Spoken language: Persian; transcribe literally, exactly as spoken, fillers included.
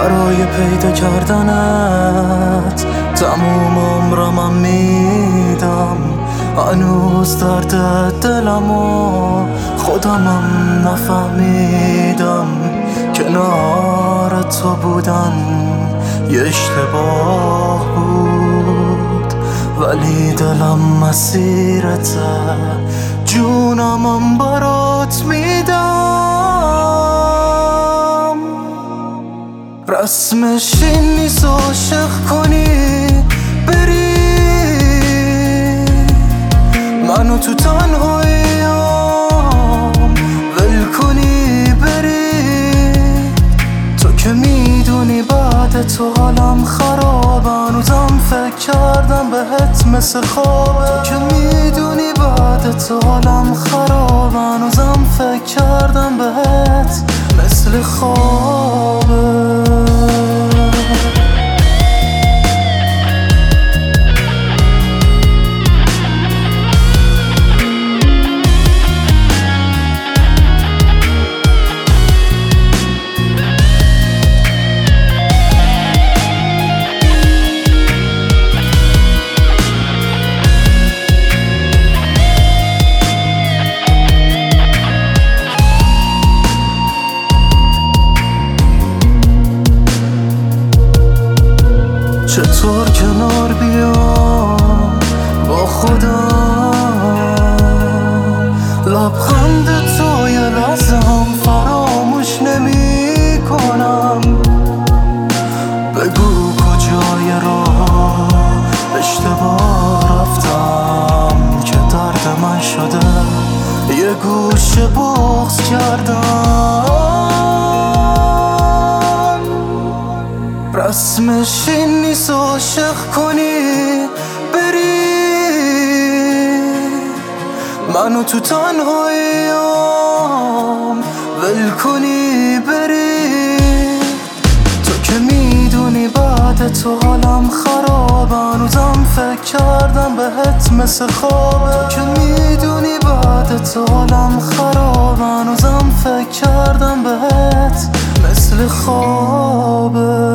برای پیدا کردنت تموم عمرم میدم. هنوز درد دلمو خودمم نفهمیدم. کنار تو بودن یه اشتباه بود، ولی دلم مسیرته، جونمم برات میدم. رسمش این نیست عاشق کنی بری، منو تو تنهاییام ول کنی بری. تو که میدونی بعد تو حالم خرابه، هنوزم فکر کردم بهت مثل خوابه. تو که میدونی بعد تو حالم خرابه، هنوزم فکر کردم بهت مثل خوابه. چطور کنار بیام با خودم، لبخند تو یه لحظه هم فراموش نمی کنم. بگو کجای راه اشتباه رفتم که درد من شده یه گوشه بغض کردم. رسمش این نیست عاشق کنی بری، منو تو تنهاییام ول کنی بری. تو که میدونی بعد تو حالم خرابه، هنوزم فکر کردم بهت مثل خوابه. تو که میدونی بعد تو حالم خرابه، هنوزم فکر کردم بهت مثل خوابه.